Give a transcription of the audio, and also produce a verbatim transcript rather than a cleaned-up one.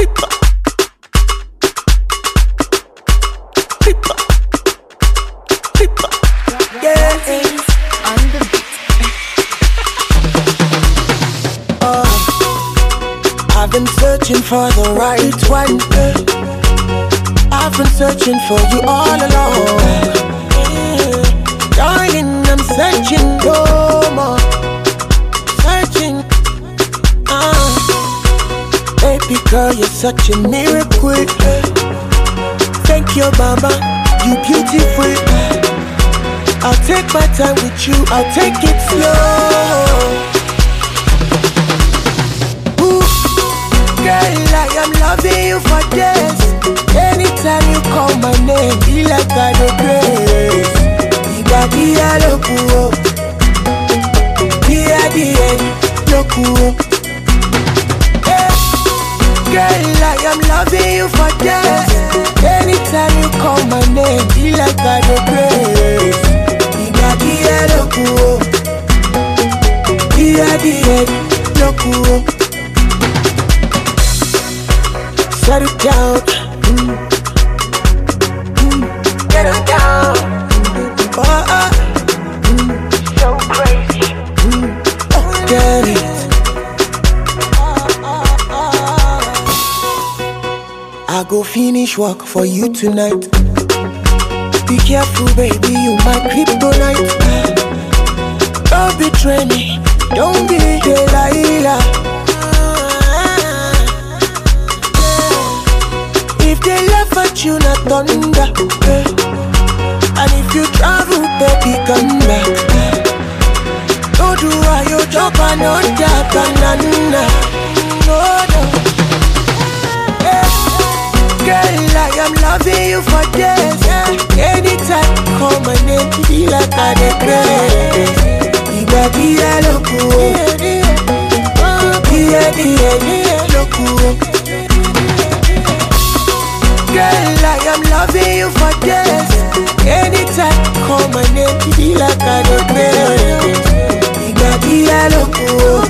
Flipper. Flipper. Flipper. Yeah. On the beat. uh, I've been searching for the right one. I've been searching for you all along. Darling, I'm searching no more. Searching. Uh, baby girl, you're such a miracle. Thank you, mama. You beautiful. I'll take my time with you. I'll take it slow. Ooh, girl, I am loving you for this. Anytime you call my name, feel like I do grace. Dia lokuo, dia dia lokuo. Hey, girl, I am loving you for this. Anytime you call my name, feel like I do grace. Dia dia lokuo, dia dia lokuo. Set it down, mm. Mm. Get it down. Oh, oh. Mm. So crazy. Mm. Oh, get it. I go finish work for you tonight. Be careful, baby, you my kryptonite. Don't betray me, don't be Delilah. If they laugh at you, not thunder. And if you travel, baby, come back. Don't do why you jump and not that banana. No, no. Hey, girl, I am loving you for this. Anytime you call my name, feel like I dey crazy. Iba dia lokuo, dia dia lokuo. Girl, I am loving you for this. Anytime you call my name, feel like I don't care. Iba dia lokuo,